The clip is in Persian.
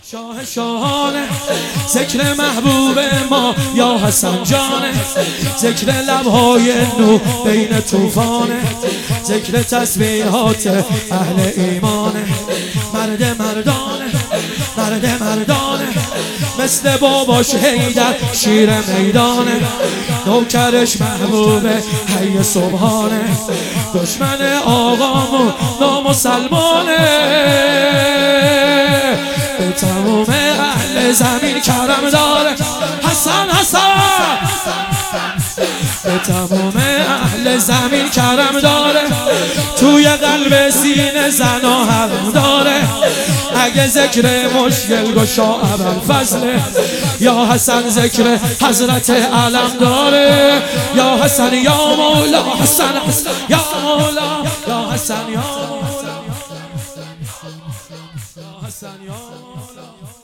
شاه شاهانه ذکر محبوب ما یا حسن جانه، ذکر لبهای نو بین طوفانه، ذکر تسبیحات اهل ایمانه. مرد مردانه، مرد مردانه، مثل باباش حیدر شیر میدانه، نوکرش محبوب حی سبحانه، دشمن آقامون نامسلمانه. به تمام اهل زمین کرم داره حسن حسن، به تمام اهل زمین کرم داره، توی قلب سینه زنا حرم داره. اگه ذکر مشکل گشا ابوالفضل، یا حسن ذکر حضرت علم داره. یا حسن یا مولا حسن حسن یا مولا، یا حسن یا مولا، یا حسن یا مولا.